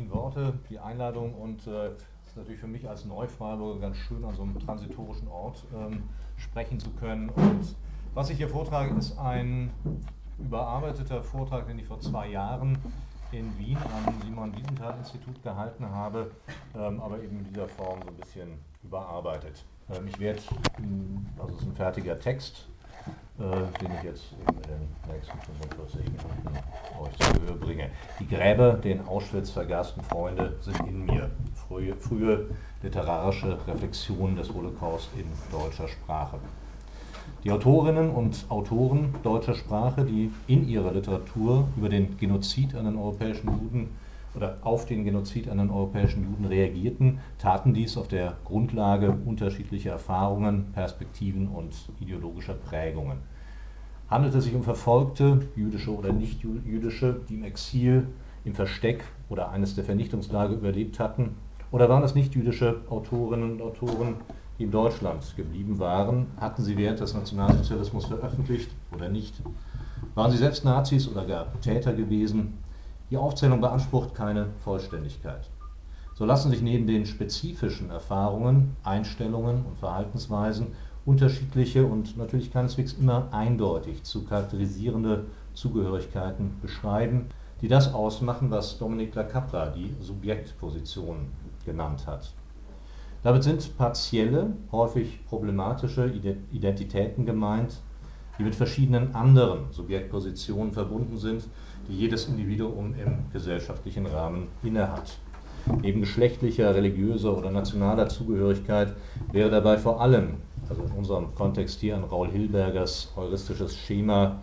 wenigen Worte, die Einladung und es ist natürlich für mich als Neufreiburger ganz schön, an so einem transitorischen Ort sprechen zu können. Und was ich hier vortrage, ist ein überarbeiteter Vortrag, den ich vor 2 Jahren in Wien am Simon-Wiesenthal-Institut gehalten habe, aber eben in dieser Form so ein bisschen überarbeitet. Ich werde, also es ist ein fertiger Text, den ich jetzt in den nächsten 45 Minuten euch zu Gehör bringe. Die Gräber, die in Auschwitz vergasten Freunde, sind in mir. Frühe literarische Reflexionen des Holocaust in deutscher Sprache. Die Autorinnen und Autoren deutscher Sprache, die in ihrer Literatur über den Genozid an den europäischen Juden oder auf den Genozid an den europäischen Juden reagierten, taten dies auf der Grundlage unterschiedlicher Erfahrungen, Perspektiven und ideologischer Prägungen. Handelt es sich um Verfolgte, jüdische oder nicht-jüdische, die im Exil, im Versteck oder eines der Vernichtungslager überlebt hatten? Oder waren es nicht-jüdische Autorinnen und Autoren, die in Deutschland geblieben waren? Hatten sie während des Nationalsozialismus veröffentlicht oder nicht? Waren sie selbst Nazis oder gar Täter gewesen? Die Aufzählung beansprucht keine Vollständigkeit. So lassen sich neben den spezifischen Erfahrungen, Einstellungen und Verhaltensweisen unterschiedliche und natürlich keineswegs immer eindeutig zu charakterisierende Zugehörigkeiten beschreiben, die das ausmachen, was Dominique Lacapra die Subjektposition genannt hat. Damit sind partielle, häufig problematische Identitäten gemeint, die mit verschiedenen anderen Subjektpositionen verbunden sind, die jedes Individuum im gesellschaftlichen Rahmen innehat. Neben geschlechtlicher, religiöser oder nationaler Zugehörigkeit wäre dabei vor allem, also in unserem Kontext hier, an Raoul Hilbergers heuristisches Schema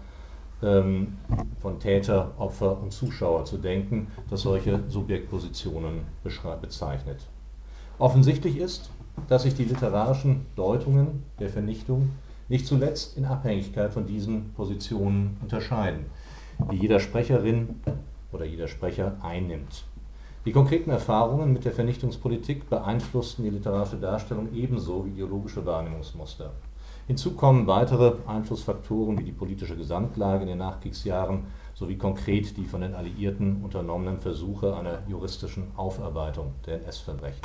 von Täter, Opfer und Zuschauer zu denken, das solche Subjektpositionen bezeichnet. Offensichtlich ist, dass sich die literarischen Deutungen der Vernichtung nicht zuletzt in Abhängigkeit von diesen Positionen unterscheiden, die jeder Sprecherin oder jeder Sprecher einnimmt. Die konkreten Erfahrungen mit der Vernichtungspolitik beeinflussten die literarische Darstellung ebenso wie ideologische Wahrnehmungsmuster. Hinzu kommen weitere Einflussfaktoren wie die politische Gesamtlage in den Nachkriegsjahren sowie konkret die von den Alliierten unternommenen Versuche einer juristischen Aufarbeitung der NS-Verbrechen.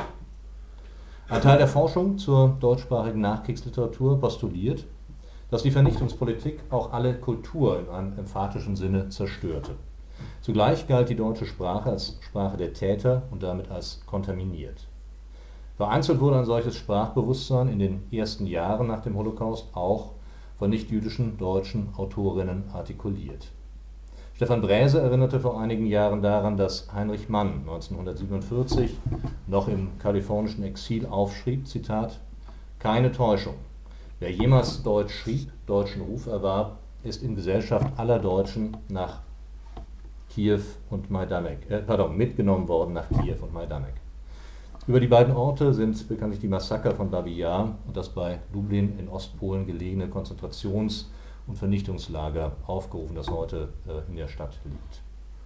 Ein Teil der Forschung zur deutschsprachigen Nachkriegsliteratur postuliert, dass die Vernichtungspolitik auch alle Kultur in einem emphatischen Sinne zerstörte. Zugleich galt die deutsche Sprache als Sprache der Täter und damit als kontaminiert. Vereinzelt wurde ein solches Sprachbewusstsein in den ersten Jahren nach dem Holocaust auch von nichtjüdischen deutschen Autorinnen artikuliert. Stefan Bräse erinnerte vor einigen Jahren daran, dass Heinrich Mann 1947 noch im kalifornischen Exil aufschrieb, Zitat, „Keine Täuschung. Wer jemals Deutsch schrieb, deutschen Ruf erwarb, ist in Gesellschaft aller Deutschen nach Kiew und mitgenommen worden nach Kiew und Majdanek." Über die beiden Orte sind bekanntlich die Massaker von Babi Jar und das bei Lublin in Ostpolen gelegene Konzentrations- und Vernichtungslager aufgerufen, das heute in der Stadt liegt.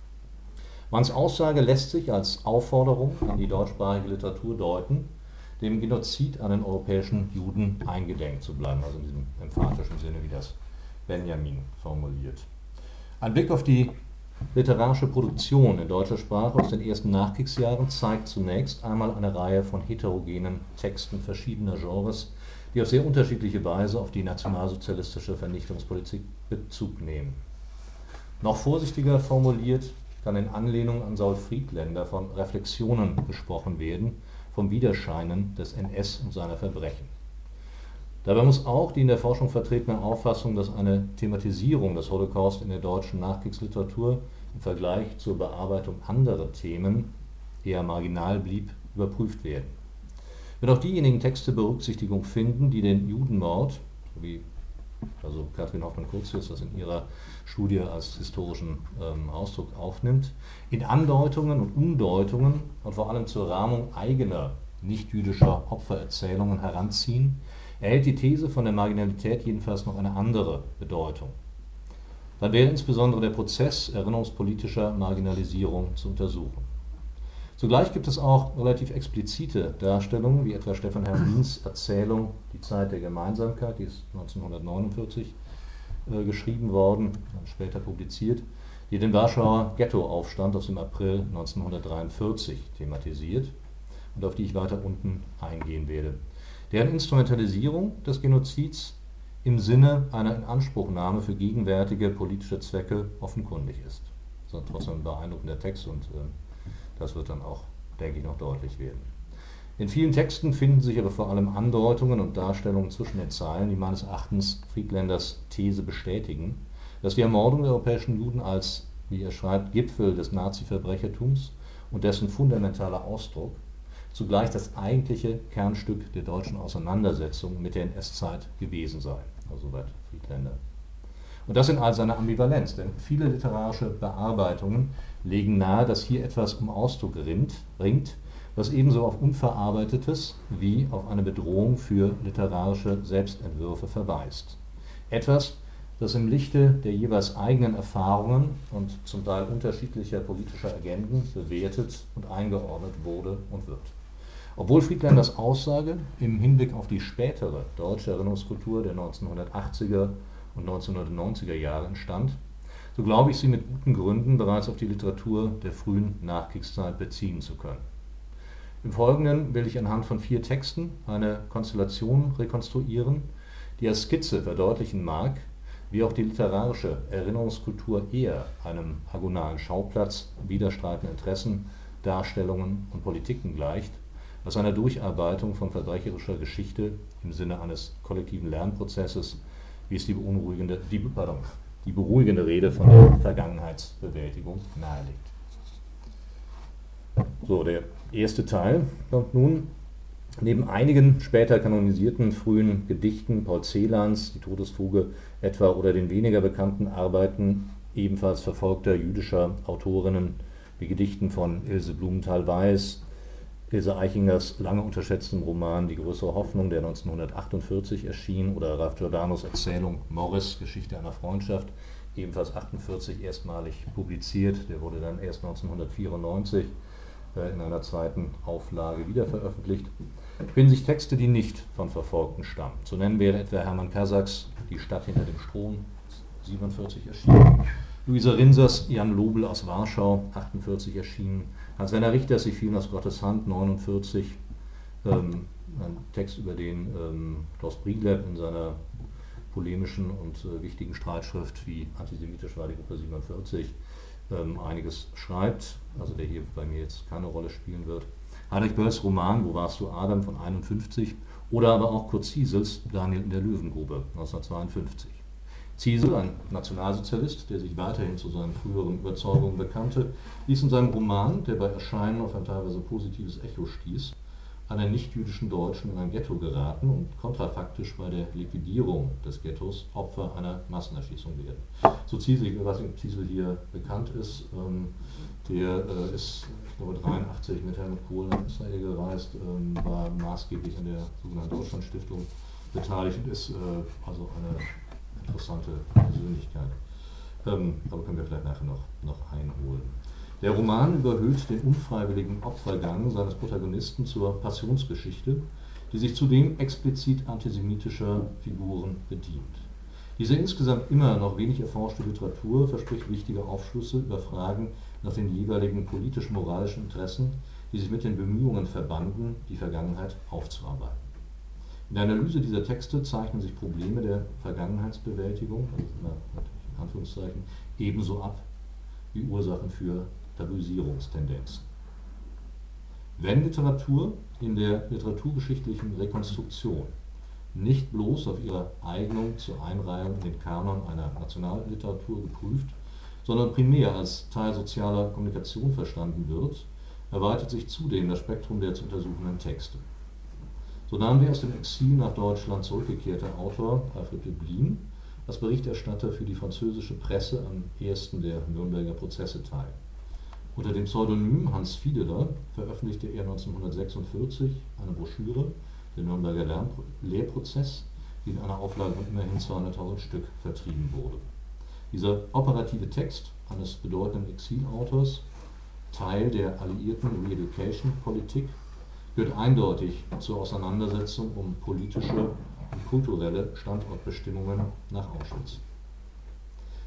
Manns Aussage lässt sich als Aufforderung an die deutschsprachige Literatur deuten, dem Genozid an den europäischen Juden eingedenk zu bleiben, also in diesem emphatischen Sinne, wie das Benjamin formuliert. Ein Blick auf die literarische Produktion in deutscher Sprache aus den ersten Nachkriegsjahren zeigt zunächst einmal eine Reihe von heterogenen Texten verschiedener Genres, die auf sehr unterschiedliche Weise auf die nationalsozialistische Vernichtungspolitik Bezug nehmen. Noch vorsichtiger formuliert kann in Anlehnung an Saul Friedländer von Reflexionen gesprochen werden, vom Widerscheinen des NS und seiner Verbrechen. Dabei muss auch die in der Forschung vertretene Auffassung, dass eine Thematisierung des Holocaust in der deutschen Nachkriegsliteratur im Vergleich zur Bearbeitung anderer Themen eher marginal blieb, überprüft werden. Wenn auch diejenigen Texte Berücksichtigung finden, die den Judenmord, wie also Katrin Hoffmann-Curtius das in ihrer Studie als historischen Ausdruck aufnimmt, in Andeutungen und Umdeutungen und vor allem zur Rahmung eigener nicht-jüdischer Opfererzählungen heranziehen, erhält die These von der Marginalität jedenfalls noch eine andere Bedeutung. Dann wäre insbesondere der Prozess erinnerungspolitischer Marginalisierung zu untersuchen. Zugleich gibt es auch relativ explizite Darstellungen, wie etwa Stefan Hermins Erzählung Die Zeit der Gemeinsamkeit, die ist 1949 geschrieben worden, dann später publiziert, die den Warschauer Ghettoaufstand aus dem April 1943 thematisiert und auf die ich weiter unten eingehen werde, deren Instrumentalisierung des Genozids im Sinne einer Inanspruchnahme für gegenwärtige politische Zwecke offenkundig ist. Das ist trotzdem ein beeindruckender Text und das wird dann auch, denke ich, noch deutlich werden. In vielen Texten finden sich aber vor allem Andeutungen und Darstellungen zwischen den Zeilen, die meines Erachtens Friedländers These bestätigen, dass die Ermordung der europäischen Juden als, wie er schreibt, Gipfel des Nazi-Verbrechertums und dessen fundamentaler Ausdruck zugleich das eigentliche Kernstück der deutschen Auseinandersetzung mit der NS-Zeit gewesen sei. Also soweit Friedländer. Und das in all seiner Ambivalenz, denn viele literarische Bearbeitungen legen nahe, dass hier etwas um Ausdruck ringt, was ebenso auf Unverarbeitetes wie auf eine Bedrohung für literarische Selbstentwürfe verweist. Etwas, das im Lichte der jeweils eigenen Erfahrungen und zum Teil unterschiedlicher politischer Agenden bewertet und eingeordnet wurde und wird. Obwohl Friedländers Aussage im Hinblick auf die spätere deutsche Erinnerungskultur der 1980er und 1990er Jahre entstand, so glaube ich, sie mit guten Gründen bereits auf die Literatur der frühen Nachkriegszeit beziehen zu können. Im Folgenden will ich anhand von 4 Texten eine Konstellation rekonstruieren, die als Skizze verdeutlichen mag, wie auch die literarische Erinnerungskultur eher einem agonalen Schauplatz widerstreitender Interessen, Darstellungen und Politiken gleicht, als einer Durcharbeitung von verbrecherischer Geschichte im Sinne eines kollektiven Lernprozesses, wie es die beruhigende Rede von der Vergangenheitsbewältigung nahelegt. So, der erste Teil kommt nun. Neben einigen später kanonisierten frühen Gedichten Paul Celans, Die Todesfuge etwa, oder den weniger bekannten Arbeiten ebenfalls verfolgter jüdischer Autorinnen wie Gedichten von Ilse Blumenthal-Weiß, Ilse Eichingers lange unterschätztem Roman Die größere Hoffnung, der 1948 erschien, oder Ralph Giordanos Erzählung Morris, Geschichte einer Freundschaft, ebenfalls 1948 erstmalig publiziert. Der wurde dann erst 1994 in einer zweiten Auflage wiederveröffentlicht, finden sich Texte, die nicht von Verfolgten stammen. Zu nennen wäre etwa Hermann Kasachs Die Stadt hinter dem Strom, 1947 erschienen, Luisa Rinsers Jan Lobel aus Warschau, 1948 erschienen, Hans-Werner Richters Sie fielen aus Gottes Hand, 1949, ein Text, über den Klaus Brigleb in seiner polemischen und wichtigen Streitschrift Wie antisemitisch war die Gruppe 47 einiges schreibt, also der hier bei mir jetzt keine Rolle spielen wird. Heinrich Bölls Roman Wo warst du, Adam von 1951 oder aber auch Kurt Ziesels Daniel in der Löwengrube 1952. Ziesel, ein Nationalsozialist, der sich weiterhin zu seinen früheren Überzeugungen bekannte, ließ in seinem Roman, der bei Erscheinen auf ein teilweise positives Echo stieß, einen nichtjüdischen Deutschen in ein Ghetto geraten und kontrafaktisch bei der Liquidierung des Ghettos Opfer einer Massenerschießung werden. So Ziesel, ich weiß nicht, ob Ziesel hier bekannt ist, der ist, ich glaube, 1983 mit Helmut Kohl nach Israel gereist, war maßgeblich an der sogenannten Deutschlandstiftung beteiligt und ist also eine interessante Persönlichkeit. Aber können wir vielleicht nachher noch einholen. Der Roman überhöht den unfreiwilligen Opfergang seines Protagonisten zur Passionsgeschichte, die sich zudem explizit antisemitischer Figuren bedient. Diese insgesamt immer noch wenig erforschte Literatur verspricht wichtige Aufschlüsse über Fragen nach den jeweiligen politisch-moralischen Interessen, die sich mit den Bemühungen verbanden, die Vergangenheit aufzuarbeiten. In der Analyse dieser Texte zeichnen sich Probleme der Vergangenheitsbewältigung, also in Anführungszeichen, ebenso ab wie Ursachen für Tabuisierungstendenzen. Wenn Literatur in der literaturgeschichtlichen Rekonstruktion nicht bloß auf ihre Eignung zur Einreihung in den Kanon einer Nationalliteratur geprüft, sondern primär als Teil sozialer Kommunikation verstanden wird, erweitert sich zudem das Spektrum der zu untersuchenden Texte. So nahm der aus dem Exil nach Deutschland zurückgekehrte Autor Alfred Döblin als Berichterstatter für die französische Presse am ersten der Nürnberger Prozesse teil. Unter dem Pseudonym Hans Fiedeler veröffentlichte er 1946 eine Broschüre, der Nürnberger Lehrprozess, die in einer Auflage von immerhin 200.000 Stück vertrieben wurde. Dieser operative Text eines bedeutenden Exilautors, Teil der alliierten Re-Education-Politik, gehört eindeutig zur Auseinandersetzung um politische und kulturelle Standortbestimmungen nach Auschwitz.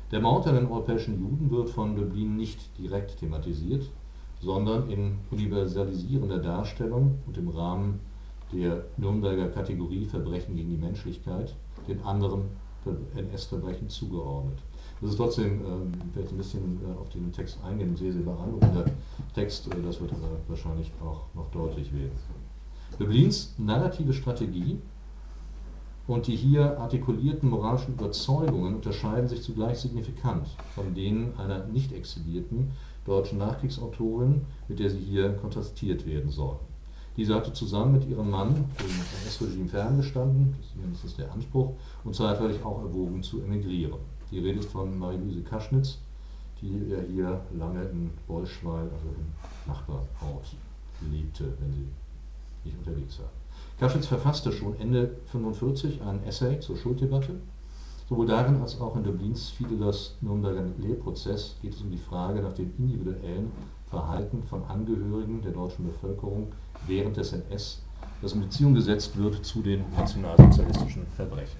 Der Mord an den europäischen Juden wird von Döblin nicht direkt thematisiert, sondern in universalisierender Darstellung und im Rahmen der Nürnberger Kategorie Verbrechen gegen die Menschlichkeit den anderen NS-Verbrechen zugeordnet. Das ist trotzdem, vielleicht ein bisschen auf den Text eingehen, ein sehr, sehr beeindruckender Text, das wird aber wahrscheinlich auch noch deutlich werden. Döblins narrative Strategie und die hier artikulierten moralischen Überzeugungen unterscheiden sich zugleich signifikant von denen einer nicht exilierten deutschen Nachkriegsautorin, mit der sie hier kontrastiert werden soll. Diese hatte zusammen mit ihrem Mann dem NS-Regime ferngestanden, das ist mindestens der Anspruch, und zeitweilig auch erwogen zu emigrieren. Die Rede ist von Marie-Louise Kaschnitz, die ja hier lange in Bolschweil, also im Nachbarort, lebte, wenn sie nicht unterwegs war. Kaschnitz verfasste schon Ende 1945 ein Essay zur Schulddebatte. Sowohl darin als auch in Döblins Fiedelers Nürnberger Lehrprozess geht es um die Frage nach dem individuellen Verhalten von Angehörigen der deutschen Bevölkerung während des NS, das in Beziehung gesetzt wird zu den nationalsozialistischen Verbrechen.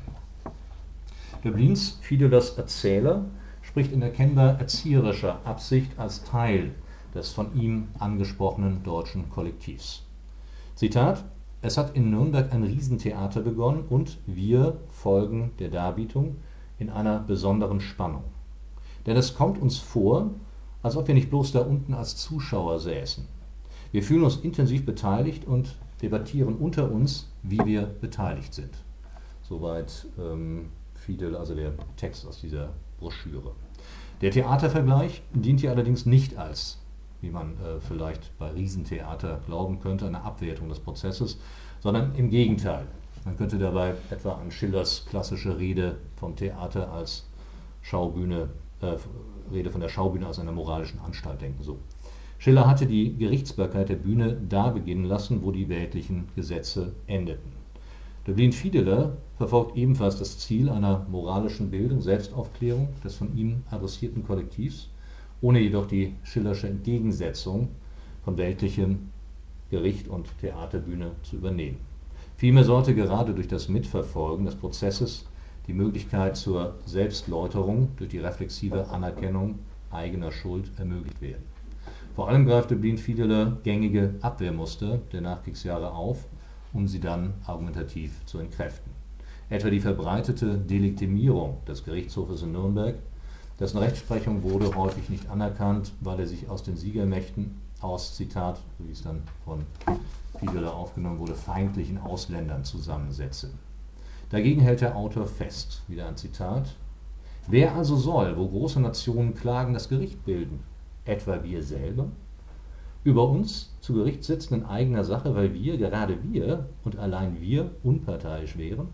Döblins Fiedelers Erzähler spricht in erkennbar erzieherischer Absicht als Teil des von ihm angesprochenen deutschen Kollektivs. Zitat: Es hat in Nürnberg ein Riesentheater begonnen und wir folgen der Darbietung in einer besonderen Spannung. Denn es kommt uns vor, als ob wir nicht bloß da unten als Zuschauer säßen. Wir fühlen uns intensiv beteiligt und debattieren unter uns, wie wir beteiligt sind. Soweit Fiedel, also der Text aus dieser Broschüre. Der Theatervergleich dient hier allerdings nicht als, wie man vielleicht bei Riesentheater glauben könnte, eine Abwertung des Prozesses, sondern im Gegenteil. Man könnte dabei etwa an Schillers klassische Rede vom Theater als Schaubühne, Rede von der Schaubühne als einer moralischen Anstalt denken. So. Schiller hatte die Gerichtsbarkeit der Bühne da beginnen lassen, wo die weltlichen Gesetze endeten. Döblin Fiedeler verfolgt ebenfalls das Ziel einer moralischen Bildung, Selbstaufklärung des von ihm adressierten Kollektivs, ohne jedoch die Schillersche Entgegensetzung von weltlichem Gericht und Theaterbühne zu übernehmen. Vielmehr sollte gerade durch das Mitverfolgen des Prozesses die Möglichkeit zur Selbstläuterung durch die reflexive Anerkennung eigener Schuld ermöglicht werden. Vor allem greift Döblin Fiedeler gängige Abwehrmuster der Nachkriegsjahre auf, um sie dann argumentativ zu entkräften. Etwa die verbreitete Delegitimierung des Gerichtshofes in Nürnberg, dessen Rechtsprechung wurde häufig nicht anerkannt, weil er sich aus den Siegermächten aus, Zitat, wie es dann von Fiedeler aufgenommen wurde, feindlichen Ausländern zusammensetze. Dagegen hält der Autor fest, wieder ein Zitat: Wer also soll, wo große Nationen klagen, das Gericht bilden? Etwa wir selber? Über uns zu Gericht sitzen in eigener Sache, weil wir, gerade wir und allein wir, unparteiisch wären?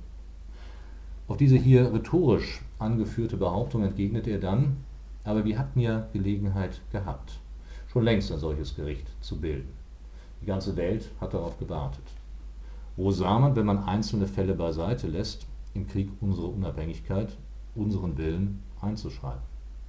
Auf diese hier rhetorisch angeführte Behauptung entgegnet er dann: Aber wir hatten ja Gelegenheit gehabt, schon längst ein solches Gericht zu bilden. Die ganze Welt hat darauf gewartet. Wo sah man, wenn man einzelne Fälle beiseite lässt, im Krieg unsere Unabhängigkeit, unseren Willen einzuschreiben?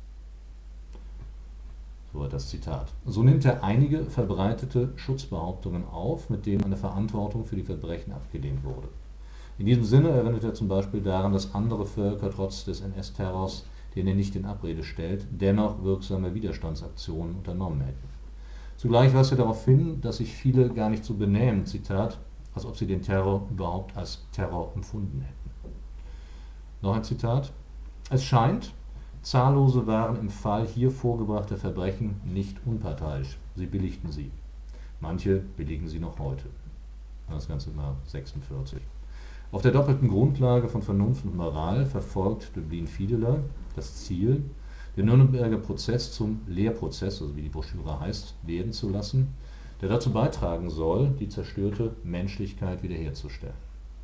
So das Zitat. So nimmt er einige verbreitete Schutzbehauptungen auf, mit denen eine Verantwortung für die Verbrechen abgelehnt wurde. In diesem Sinne erinnert er zum Beispiel daran, dass andere Völker trotz des NS-Terrors, den er nicht in Abrede stellt, dennoch wirksame Widerstandsaktionen unternommen hätten. Zugleich weist er darauf hin, dass sich viele gar nicht so benehmen, Zitat, als ob sie den Terror überhaupt als Terror empfunden hätten. Noch ein Zitat: Es scheint, Zahllose waren im Fall hier vorgebrachter Verbrechen nicht unparteiisch. Sie billigten sie. Manche billigen sie noch heute. Das Ganze mal 46. Auf der doppelten Grundlage von Vernunft und Moral verfolgt Döblin Fiedeler das Ziel, den Nürnberger Prozess zum Lehrprozess, also wie die Broschüre heißt, werden zu lassen, der dazu beitragen soll, die zerstörte Menschlichkeit wiederherzustellen.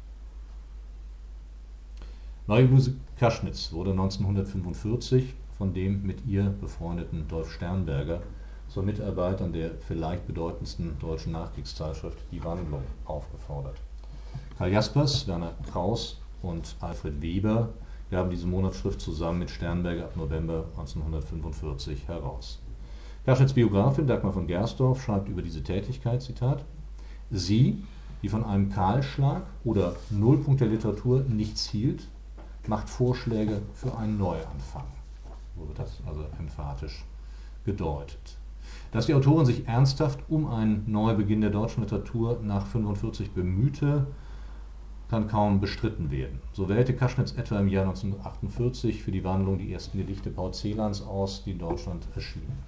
Marie-Louise Kaschnitz wurde 1945 von dem mit ihr befreundeten Dolf Sternberger zur Mitarbeit an der vielleicht bedeutendsten deutschen Nachkriegszeitschrift Die Wandlung aufgefordert. Karl Jaspers, Werner Kraus und Alfred Weber gaben diese Monatsschrift zusammen mit Sternberger ab November 1945 heraus. Kaschnitz' Biografin Dagmar von Gersdorf schreibt über diese Tätigkeit, Zitat: Sie, die von einem Kahlschlag oder Nullpunkt der Literatur nichts hielt, macht Vorschläge für einen Neuanfang. So wird das also emphatisch gedeutet. Dass die Autorin sich ernsthaft um einen Neubeginn der deutschen Literatur nach 1945 bemühte, kann kaum bestritten werden. So wählte Kaschnitz etwa im Jahr 1948 für die Wandlung die ersten Gedichte Paul Celans aus, die in Deutschland erschienen.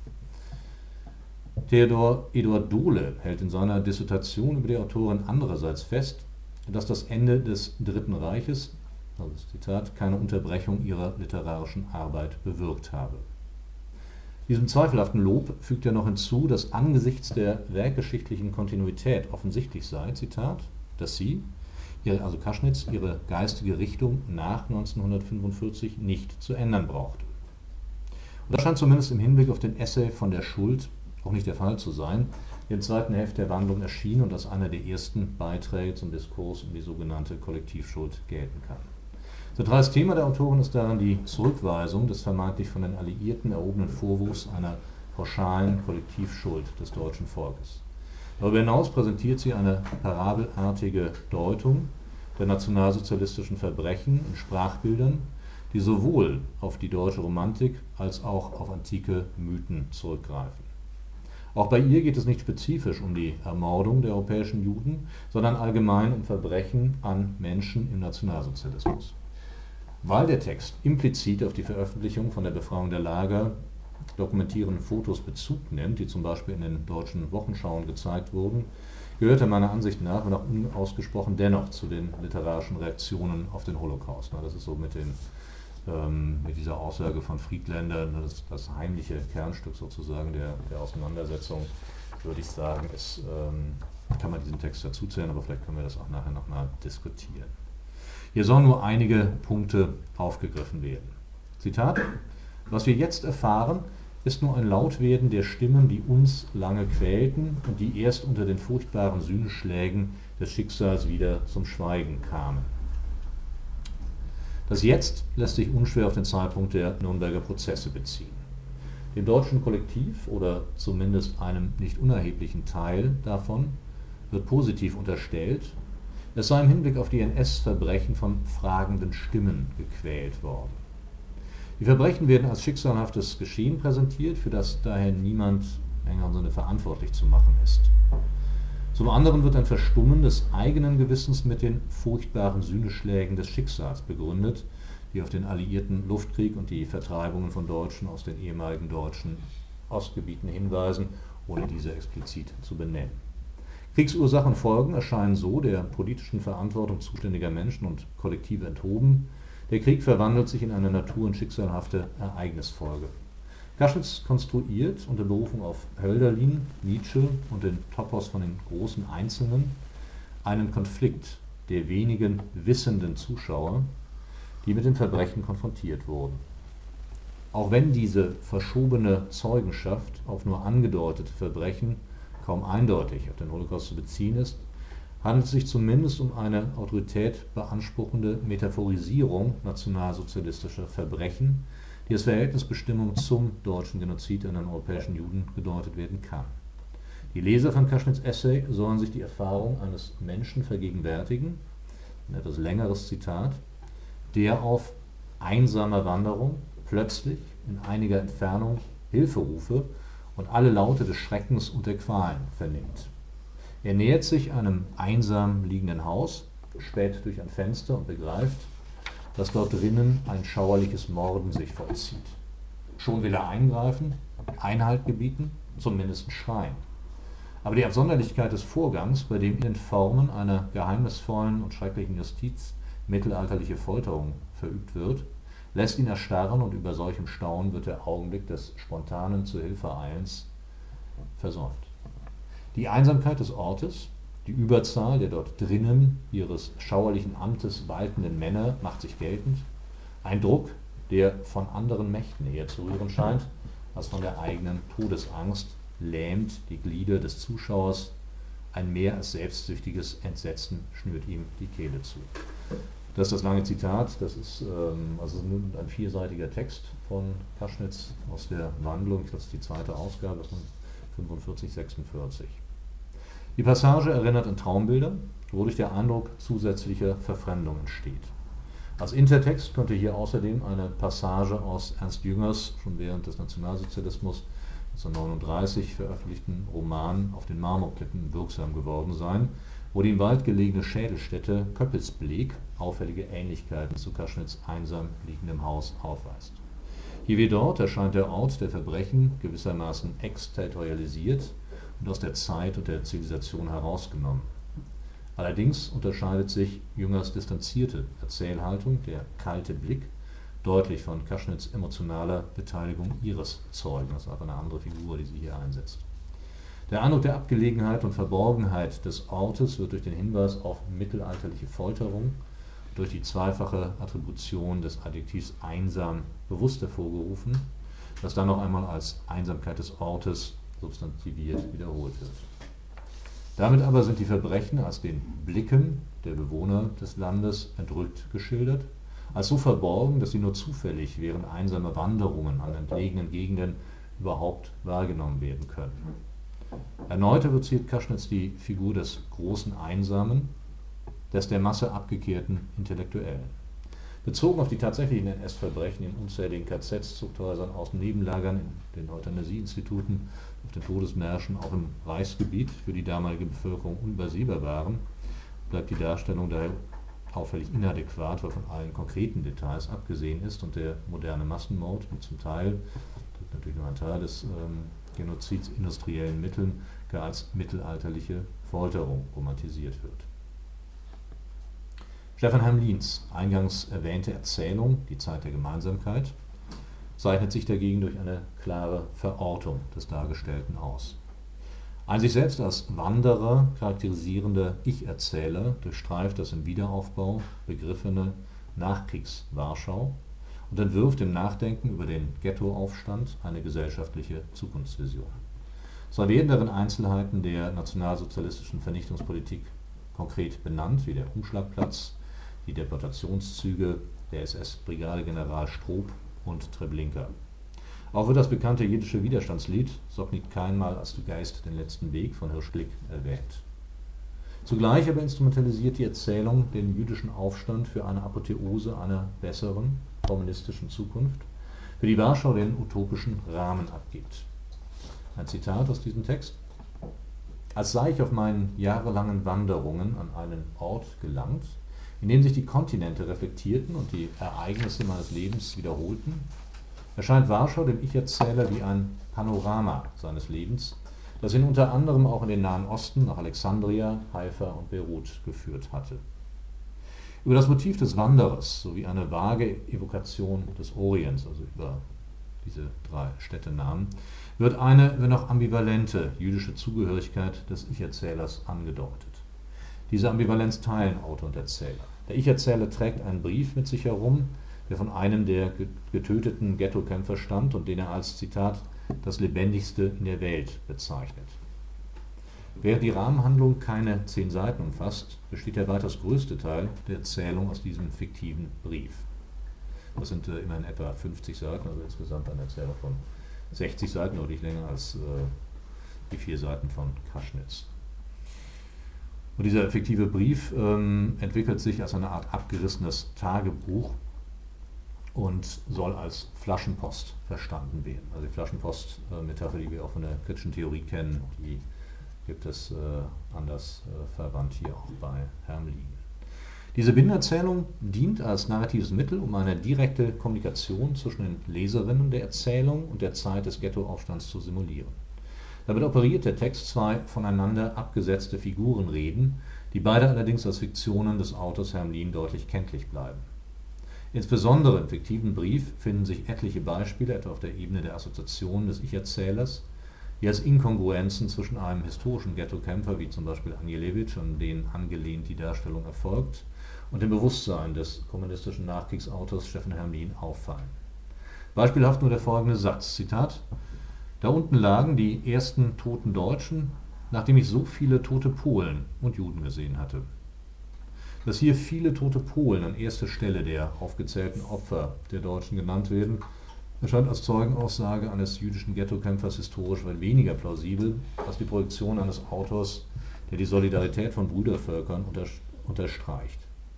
Theodor Eduard Dohle hält in seiner Dissertation über die Autorin andererseits fest, dass das Ende des Dritten Reiches, also das Zitat, keine Unterbrechung ihrer literarischen Arbeit bewirkt habe. Diesem zweifelhaften Lob fügt er noch hinzu, dass angesichts der werkgeschichtlichen Kontinuität offensichtlich sei, Zitat, dass sie, also Kaschnitz, ihre geistige Richtung nach 1945 nicht zu ändern brauchte. Und das scheint zumindest im Hinblick auf den Essay von der Schuld auch nicht der Fall zu sein, der im zweiten Heft der Wandlung erschien und als einer der ersten Beiträge zum Diskurs um die sogenannte Kollektivschuld gelten kann. Zentrales Thema der Autorin ist darin die Zurückweisung des vermeintlich von den Alliierten erhobenen Vorwurfs einer pauschalen Kollektivschuld des deutschen Volkes. Darüber hinaus präsentiert sie eine parabelartige Deutung der nationalsozialistischen Verbrechen in Sprachbildern, die sowohl auf die deutsche Romantik als auch auf antike Mythen zurückgreifen. Auch bei ihr geht es nicht spezifisch um die Ermordung der europäischen Juden, sondern allgemein um Verbrechen an Menschen im Nationalsozialismus. Weil der Text implizit auf die Veröffentlichung von der Befreiung der Lager dokumentierenden Fotos Bezug nimmt, die zum Beispiel in den deutschen Wochenschauen gezeigt wurden, gehört er meiner Ansicht nach, wenn auch unausgesprochen, dennoch zu den literarischen Reaktionen auf den Holocaust. Das ist so mit dieser Aussage von Friedländer, das heimliche Kernstück sozusagen der Auseinandersetzung, würde ich sagen, kann man diesen Text dazuzählen, aber vielleicht können wir das auch nachher noch mal diskutieren. Hier sollen nur einige Punkte aufgegriffen werden. Zitat: Was wir jetzt erfahren, ist nur ein Lautwerden der Stimmen, die uns lange quälten und die erst unter den furchtbaren Sühneschlägen des Schicksals wieder zum Schweigen kamen. Das Jetzt lässt sich unschwer auf den Zeitpunkt der Nürnberger Prozesse beziehen. Dem deutschen Kollektiv oder zumindest einem nicht unerheblichen Teil davon wird positiv unterstellt, es sei im Hinblick auf die NS-Verbrechen von fragenden Stimmen gequält worden. Die Verbrechen werden als schicksalhaftes Geschehen präsentiert, für das daher niemand im engeren Sinne verantwortlich zu machen ist. Zum anderen wird ein Verstummen des eigenen Gewissens mit den furchtbaren Sühneschlägen des Schicksals begründet, die auf den alliierten Luftkrieg und die Vertreibungen von Deutschen aus den ehemaligen deutschen Ostgebieten hinweisen, ohne diese explizit zu benennen. Kriegsursachen und Folgen erscheinen so der politischen Verantwortung zuständiger Menschen und Kollektive enthoben. Der Krieg verwandelt sich in eine natur- und schicksalhafte Ereignisfolge. Kaschnitz konstruiert unter Berufung auf Hölderlin, Nietzsche und den Topos von den großen Einzelnen einen Konflikt der wenigen wissenden Zuschauer, die mit den Verbrechen konfrontiert wurden. Auch wenn diese verschobene Zeugenschaft auf nur angedeutete Verbrechen kaum eindeutig auf den Holocaust zu beziehen ist, handelt es sich zumindest um eine Autorität beanspruchende Metaphorisierung nationalsozialistischer Verbrechen, die als Verhältnisbestimmung zum deutschen Genozid an den europäischen Juden gedeutet werden kann. Die Leser von Kaschnitz' Essay sollen sich die Erfahrung eines Menschen vergegenwärtigen, ein etwas längeres Zitat, der auf einsamer Wanderung plötzlich in einiger Entfernung Hilferufe und alle Laute des Schreckens und der Qualen vernimmt. Er nähert sich einem einsam liegenden Haus, späht durch ein Fenster und begreift, dass dort drinnen ein schauerliches Morden sich vollzieht. Schon will er eingreifen, Einhalt gebieten, zumindest schreien. Aber die Absonderlichkeit des Vorgangs, bei dem in den Formen einer geheimnisvollen und schrecklichen Justiz mittelalterliche Folterung verübt wird, lässt ihn erstarren und über solchem Staunen wird der Augenblick des spontanen Zuhilfeeilens versäumt. Die Einsamkeit des Ortes, die Überzahl der dort drinnen ihres schauerlichen Amtes waltenden Männer macht sich geltend. Ein Druck, der von anderen Mächten eher zu rühren scheint, als von der eigenen Todesangst, lähmt die Glieder des Zuschauers. Ein mehr als selbstsüchtiges Entsetzen schnürt ihm die Kehle zu. Das ist das lange Zitat, das ist ein vierseitiger Text von Kaschnitz aus der Wandlung, das ist die zweite Ausgabe von 45, 46. Die Passage erinnert an Traumbilder, wodurch der Eindruck zusätzlicher Verfremdung entsteht. Als Intertext könnte hier außerdem eine Passage aus Ernst Jüngers, schon während des Nationalsozialismus 1939 veröffentlichten Roman Auf den Marmorklippen wirksam geworden sein, wo die im Wald gelegene Schädelstätte Köppelsbleek auffällige Ähnlichkeiten zu Kaschnits einsam liegendem Haus aufweist. Hier wie dort erscheint der Ort der Verbrechen gewissermaßen exterritorialisiert und aus der Zeit und der Zivilisation herausgenommen. Allerdings unterscheidet sich Jüngers distanzierte Erzählhaltung, der kalte Blick, deutlich von Kaschnits emotionaler Beteiligung ihres Zeugen. Das ist einfach eine andere Figur, die sie hier einsetzt. Der Eindruck der Abgelegenheit und Verborgenheit des Ortes wird durch den Hinweis auf mittelalterliche Folterung, durch die zweifache Attribution des Adjektivs einsam bewusst hervorgerufen, das dann noch einmal als Einsamkeit des Ortes substantiviert wiederholt wird. Damit aber sind die Verbrechen als den Blicken der Bewohner des Landes entrückt geschildert, als so verborgen, dass sie nur zufällig während einsamer Wanderungen an entlegenen Gegenden überhaupt wahrgenommen werden können. Erneut evoziert Kaschnitz die Figur des großen Einsamen, des der Masse abgekehrten Intellektuellen. Bezogen auf die tatsächlichen NS-Verbrechen in unzähligen KZs, Zuchthäusern, Außennebenlagern, in den Euthanasieinstituten, auf den Todesmärschen, auch im Reichsgebiet für die damalige Bevölkerung unübersehbar waren, bleibt die Darstellung daher auffällig inadäquat, weil von allen konkreten Details abgesehen ist und der moderne Massenmord mit zum Teil, natürlich nur ein Teil des Genozids, industriellen Mitteln gar als mittelalterliche Folterung romantisiert wird. Stefan Hermlins eingangs erwähnte Erzählung Die Zeit der Gemeinsamkeit zeichnet sich dagegen durch eine klare Verortung des Dargestellten aus. Ein sich selbst als Wanderer charakterisierender Ich-Erzähler durchstreift das im Wiederaufbau begriffene Nachkriegs-Warschau und entwirft im Nachdenken über den Ghettoaufstand eine gesellschaftliche Zukunftsvision. Zwar werden darin Einzelheiten der nationalsozialistischen Vernichtungspolitik konkret benannt, wie der Umschlagplatz, die Deportationszüge, der SS-Brigadegeneral Stroop und Treblinka. Auch wird das bekannte jiddische Widerstandslied Sog nicht keinmal als du geist den letzten Weg von Hirschglick erwähnt. Zugleich aber instrumentalisiert die Erzählung den jüdischen Aufstand für eine Apotheose einer besseren, kommunistischen Zukunft, für die Warschau den utopischen Rahmen abgibt. Ein Zitat aus diesem Text: Als sei ich auf meinen jahrelangen Wanderungen an einen Ort gelangt, in dem sich die Kontinente reflektierten und die Ereignisse meines Lebens wiederholten, erscheint Warschau dem Ich-Erzähler wie ein Panorama seines Lebens, das ihn unter anderem auch in den Nahen Osten nach Alexandria, Haifa und Beirut geführt hatte. Über das Motiv des Wanderers sowie eine vage Evokation des Orients, also über diese drei Städtenamen, wird eine, wenn auch ambivalente jüdische Zugehörigkeit des Ich-Erzählers angedeutet. Diese Ambivalenz teilen Autor und Erzähler. Der Ich-Erzähler trägt einen Brief mit sich herum, der von einem der getöteten Ghettokämpfer stammt und den er als, Zitat, das Lebendigste in der Welt bezeichnet. Während die Rahmenhandlung keine 10 Seiten umfasst, besteht der weitaus größte Teil der Erzählung aus diesem fiktiven Brief. Das sind immerhin etwa 50 Seiten, also insgesamt eine Erzählung von 60 Seiten, deutlich länger als die 4 Seiten von Kaschnitz. Und dieser fiktive Brief entwickelt sich als eine Art abgerissenes Tagebuch und soll als Flaschenpost verstanden werden. Also die Flaschenpost-Metapher, die wir auch von der kritischen Theorie kennen, die gibt es anders verwandt hier auch bei Hermlin. Diese Bindenerzählung dient als narratives Mittel, um eine direkte Kommunikation zwischen den Leserinnen der Erzählung und der Zeit des Ghettoaufstands zu simulieren. Damit operiert der Text zwei voneinander abgesetzte Figurenreden, die beide allerdings als Fiktionen des Autors Hermlin deutlich kenntlich bleiben. Insbesondere im fiktiven Brief finden sich etliche Beispiele, etwa auf der Ebene der Assoziation des Ich-Erzählers, die als Inkongruenzen zwischen einem historischen Ghettokämpfer, wie zum Beispiel Anielewitsch, an den angelehnt die Darstellung erfolgt, und dem Bewusstsein des kommunistischen Nachkriegsautors Stefan Hermlin auffallen. Beispielhaft nur der folgende Satz, Zitat: Da unten lagen die ersten toten Deutschen, nachdem ich so viele tote Polen und Juden gesehen hatte. Dass hier viele tote Polen an erster Stelle der aufgezählten Opfer der Deutschen genannt werden, erscheint als Zeugenaussage eines jüdischen Ghettokämpfers historisch weit weniger plausibel als die Projektion eines Autors, der die Solidarität von Brüdervölkern unterstreicht.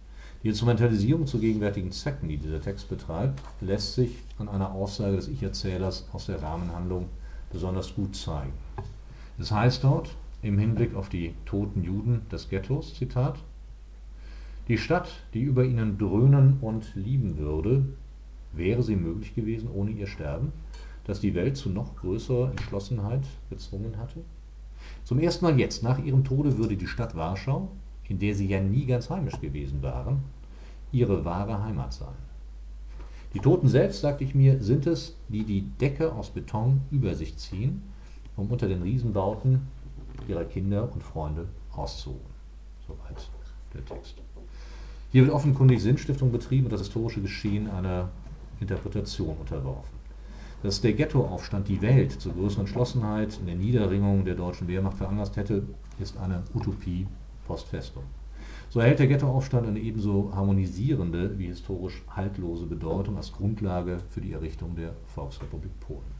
Die Instrumentalisierung zu gegenwärtigen Zwecken, die dieser Text betreibt, lässt sich an einer Aussage des Ich-Erzählers aus der Rahmenhandlung besonders gut zeigen. Es heißt dort, im Hinblick auf die toten Juden des Ghettos, Zitat: Die Stadt, die über ihnen dröhnen und lieben würde, wäre sie möglich gewesen ohne ihr Sterben, das die Welt zu noch größerer Entschlossenheit gezwungen hatte? Zum ersten Mal jetzt, nach ihrem Tode, würde die Stadt Warschau, in der sie ja nie ganz heimisch gewesen waren, ihre wahre Heimat sein. Die Toten selbst, sagte ich mir, sind es, die die Decke aus Beton über sich ziehen, um unter den Riesenbauten ihrer Kinder und Freunde auszuruhen. Soweit der Text. Hier wird offenkundig Sinnstiftung betrieben und das historische Geschehen einer Interpretation unterworfen. Dass der Ghettoaufstand die Welt zur größeren Entschlossenheit in der Niederringung der deutschen Wehrmacht veranlasst hätte, ist eine Utopie post festum. So erhält der Ghettoaufstand eine ebenso harmonisierende wie historisch haltlose Bedeutung als Grundlage für die Errichtung der Volksrepublik Polen.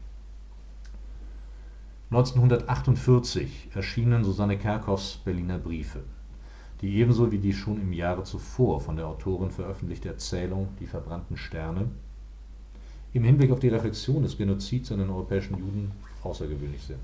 1948 erschienen Susanne Kerkhoffs Berliner Briefe, die ebenso wie die schon im Jahre zuvor von der Autorin veröffentlichte Erzählung Die verbrannten Sterne im Hinblick auf die Reflexion des Genozids an den europäischen Juden außergewöhnlich sind.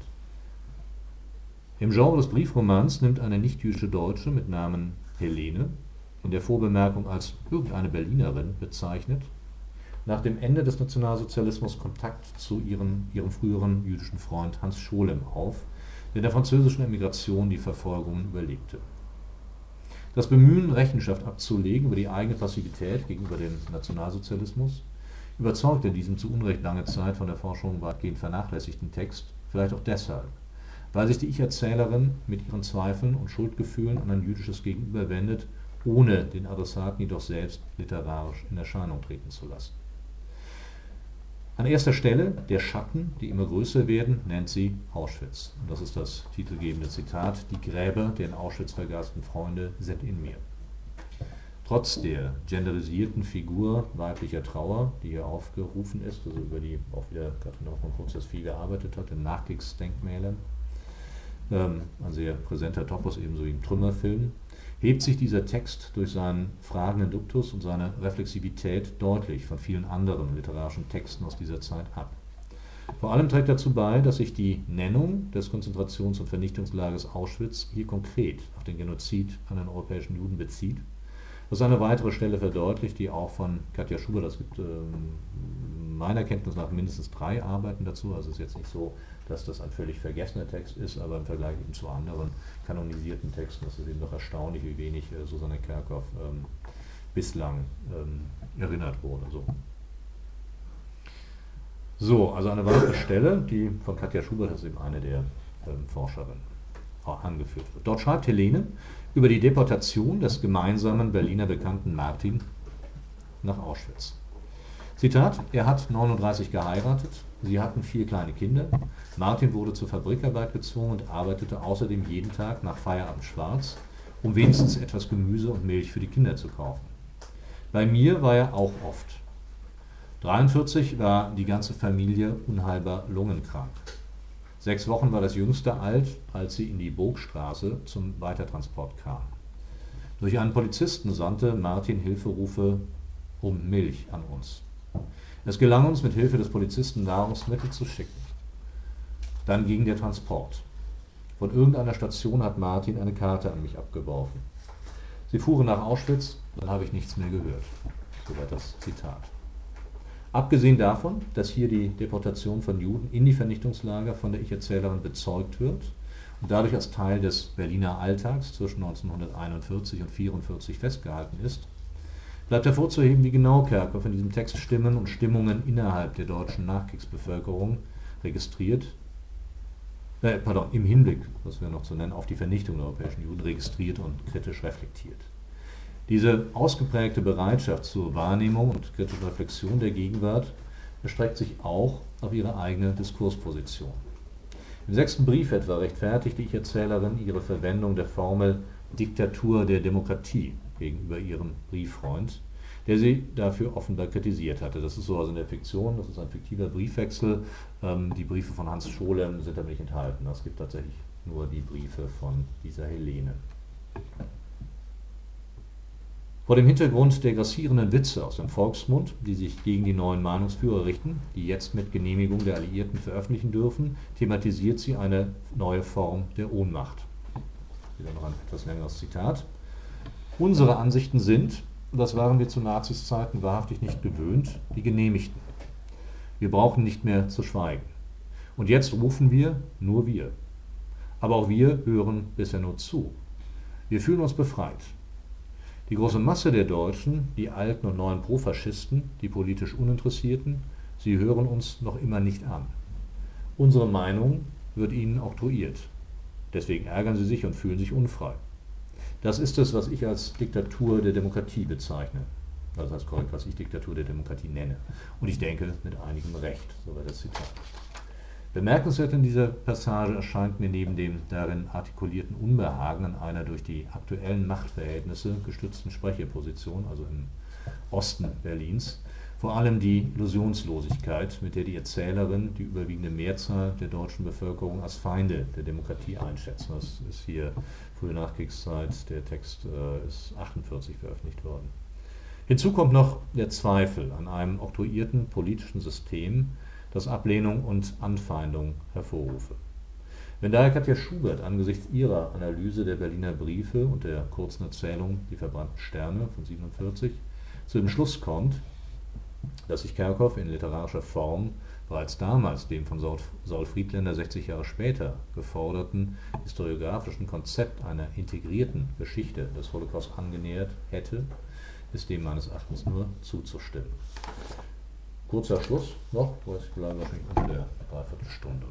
Im Genre des Briefromans nimmt eine nichtjüdische Deutsche mit Namen Helene, in der Vorbemerkung als irgendeine Berlinerin bezeichnet, nach dem Ende des Nationalsozialismus Kontakt zu ihrem früheren jüdischen Freund Hans Scholem auf, der in der französischen Emigration die Verfolgungen überlebte. Das Bemühen, Rechenschaft abzulegen über die eigene Passivität gegenüber dem Nationalsozialismus, überzeugt in diesem zu Unrecht lange Zeit von der Forschung weitgehend vernachlässigten Text, vielleicht auch deshalb, weil sich die Ich-Erzählerin mit ihren Zweifeln und Schuldgefühlen an ein jüdisches Gegenüber wendet, ohne den Adressaten jedoch selbst literarisch in Erscheinung treten zu lassen. An erster Stelle der Schatten, die immer größer werden, nennt sie Auschwitz. Und das ist das titelgebende Zitat: Die Gräber der in Auschwitz vergasten Freunde sind in mir. Trotz der genderisierten Figur weiblicher Trauer, die hier aufgerufen ist, also über die auch wieder Katrin Hoffmann-Kurz viel gearbeitet hat, in Nachkriegsdenkmälern, ein sehr präsenter Topos, ebenso wie im Trümmerfilm, hebt sich dieser Text durch seinen fragenden Duktus und seine Reflexivität deutlich von vielen anderen literarischen Texten aus dieser Zeit ab. Vor allem trägt dazu bei, dass sich die Nennung des Konzentrations- und Vernichtungslagers Auschwitz hier konkret auf den Genozid an den europäischen Juden bezieht. Das ist eine weitere Stelle verdeutlicht, die auch von Katja Schubert, es gibt meiner Kenntnis nach mindestens 3 Arbeiten dazu, also es ist jetzt nicht so, dass das ein völlig vergessener Text ist, aber im Vergleich eben zu anderen kanonisierten Texten ist es eben doch erstaunlich, wie wenig Susanne Kerkhoff bislang erinnert wurde. So, also eine weitere Stelle, die von Katja Schubert, das ist eben eine der Forscherinnen, angeführt wird. Dort schreibt Helene über die Deportation des gemeinsamen Berliner Bekannten Martin nach Auschwitz. Zitat: Er hat 39 geheiratet, sie hatten 4 kleine Kinder. Martin wurde zur Fabrikarbeit gezwungen und arbeitete außerdem jeden Tag nach Feierabend schwarz, um wenigstens etwas Gemüse und Milch für die Kinder zu kaufen. Bei mir war er auch oft. 43 war die ganze Familie unheilbar lungenkrank. 6 Wochen war das Jüngste alt, als sie in die Burgstraße zum Weitertransport kam. Durch einen Polizisten sandte Martin Hilferufe um Milch an uns. Es gelang uns, mit Hilfe des Polizisten Nahrungsmittel zu schicken. Dann ging der Transport. Von irgendeiner Station hat Martin eine Karte an mich abgeworfen. Sie fuhren nach Auschwitz, dann habe ich nichts mehr gehört. Soweit das Zitat. Abgesehen davon, dass hier die Deportation von Juden in die Vernichtungslager von der Ich-Erzählerin bezeugt wird und dadurch als Teil des Berliner Alltags zwischen 1941 und 1944 festgehalten ist, bleibt hervorzuheben, wie genau Kerkhoff in diesem Text Stimmen und Stimmungen innerhalb der deutschen Nachkriegsbevölkerung im Hinblick, was wir noch zu nennen, auf die Vernichtung der europäischen Juden registriert und kritisch reflektiert. Diese ausgeprägte Bereitschaft zur Wahrnehmung und kritischen Reflexion der Gegenwart erstreckt sich auch auf ihre eigene Diskursposition. Im 6. Brief etwa rechtfertigt die Ich-Erzählerin ihre Verwendung der Formel Diktatur der Demokratie gegenüber ihrem Brieffreund, der sie dafür offenbar kritisiert hatte. Das ist so also in der Fiktion, das ist ein fiktiver Briefwechsel. Die Briefe von Hans Scholem sind da nicht enthalten. Es gibt tatsächlich nur die Briefe von dieser Helene. Vor dem Hintergrund der grassierenden Witze aus dem Volksmund, die sich gegen die neuen Meinungsführer richten, die jetzt mit Genehmigung der Alliierten veröffentlichen dürfen, thematisiert sie eine neue Form der Ohnmacht. Wieder noch ein etwas längeres Zitat. Unsere Ansichten sind, das waren wir zu Nazis Zeiten wahrhaftig nicht gewöhnt, die genehmigten. Wir brauchen nicht mehr zu schweigen. Und jetzt rufen wir, nur wir. Aber auch wir hören bisher nur zu. Wir fühlen uns befreit. Die große Masse der Deutschen, die alten und neuen Profaschisten, die politisch Uninteressierten, sie hören uns noch immer nicht an. Unsere Meinung wird ihnen oktroyiert. Deswegen ärgern sie sich und fühlen sich unfrei. Das ist es, was ich als Diktatur der Demokratie bezeichne. Das heißt korrekt, was ich Diktatur der Demokratie nenne. Und ich denke, mit einigem Recht, soweit das Zitat. Bemerkenswert in dieser Passage erscheint mir neben dem darin artikulierten Unbehagen an einer durch die aktuellen Machtverhältnisse gestützten Sprecherposition, also im Osten Berlins, vor allem die Illusionslosigkeit, mit der die Erzählerin die überwiegende Mehrzahl der deutschen Bevölkerung als Feinde der Demokratie einschätzen. Das ist hier frühe Nachkriegszeit, der Text ist 1948 veröffentlicht worden. Hinzu kommt noch der Zweifel an einem oktroyierten politischen System, das Ablehnung und Anfeindung hervorrufe. Wenn daher Katja Schubert angesichts ihrer Analyse der Berliner Briefe und der kurzen Erzählung Die verbrannten Sterne von 1947 zu dem Schluss kommt, dass sich Kerckhoff in literarischer Form bereits damals dem von Saul Friedländer 60 Jahre später geforderten historiografischen Konzept einer integrierten Geschichte des Holocaust angenähert hätte, ist dem meines Erachtens nur zuzustimmen. Kurzer Schluss noch, weil ich bleibe wahrscheinlich unter der Dreiviertelstunde.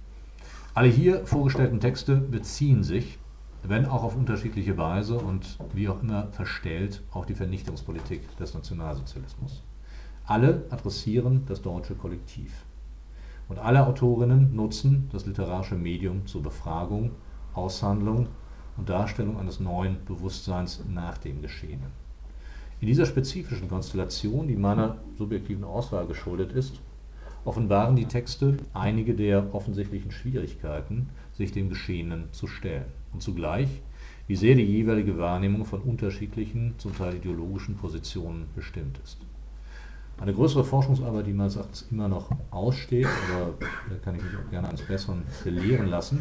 Alle hier vorgestellten Texte beziehen sich, wenn auch auf unterschiedliche Weise und wie auch immer verstellt, auf die Vernichtungspolitik des Nationalsozialismus. Alle adressieren das deutsche Kollektiv. Und alle Autorinnen nutzen das literarische Medium zur Befragung, Aushandlung und Darstellung eines neuen Bewusstseins nach dem Geschehenen. In dieser spezifischen Konstellation, die meiner subjektiven Auswahl geschuldet ist, offenbaren die Texte einige der offensichtlichen Schwierigkeiten, sich dem Geschehenen zu stellen und zugleich, wie sehr die jeweilige Wahrnehmung von unterschiedlichen, zum Teil ideologischen Positionen bestimmt ist. Eine größere Forschungsarbeit, die meines Erachtens immer noch aussteht, aber da kann ich mich auch gerne eines Besseren belehren lassen,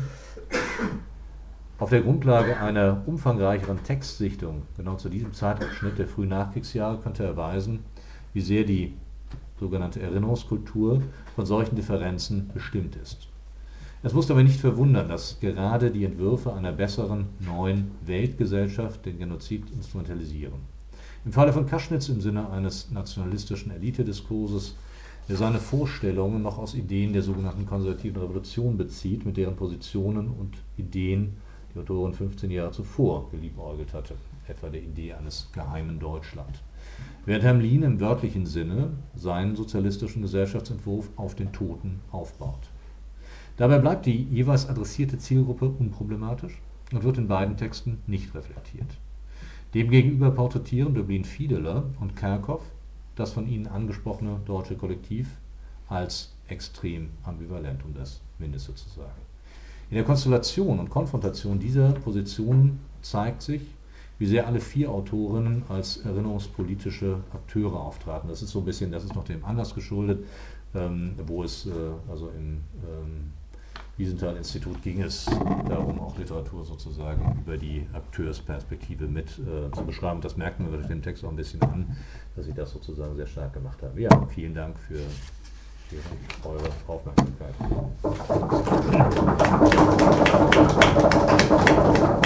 auf der Grundlage einer umfangreicheren Textsichtung, genau zu diesem Zeitabschnitt der frühen Nachkriegsjahre, könnte erweisen, wie sehr die sogenannte Erinnerungskultur von solchen Differenzen bestimmt ist. Es muss aber nicht verwundern, dass gerade die Entwürfe einer besseren, neuen Weltgesellschaft den Genozid instrumentalisieren. Im Falle von Kaschnitz im Sinne eines nationalistischen Elitediskurses, der seine Vorstellungen noch aus Ideen der sogenannten konservativen Revolution bezieht, mit deren Positionen und Ideen die Autorin 15 Jahre zuvor geliebäugelt hatte, etwa der Idee eines geheimen Deutschland. Während Hermlin im wörtlichen Sinne seinen sozialistischen Gesellschaftsentwurf auf den Toten aufbaut. Dabei bleibt die jeweils adressierte Zielgruppe unproblematisch und wird in beiden Texten nicht reflektiert. Demgegenüber porträtieren Döblin Fiedeler und Kerckhoff das von ihnen angesprochene deutsche Kollektiv als extrem ambivalent, um das Mindeste zu sagen. In der Konstellation und Konfrontation dieser Positionen zeigt sich, wie sehr alle vier Autorinnen als erinnerungspolitische Akteure auftraten. Das ist so ein bisschen, das ist noch dem Anlass geschuldet, wo es, also im Wiesenthal-Institut ging es darum, auch Literatur sozusagen über die Akteursperspektive mit zu beschreiben. Das merkt man durch den Text auch ein bisschen an, dass ich das sozusagen sehr stark gemacht habe. Ja, vielen Dank für eure Aufmerksamkeit.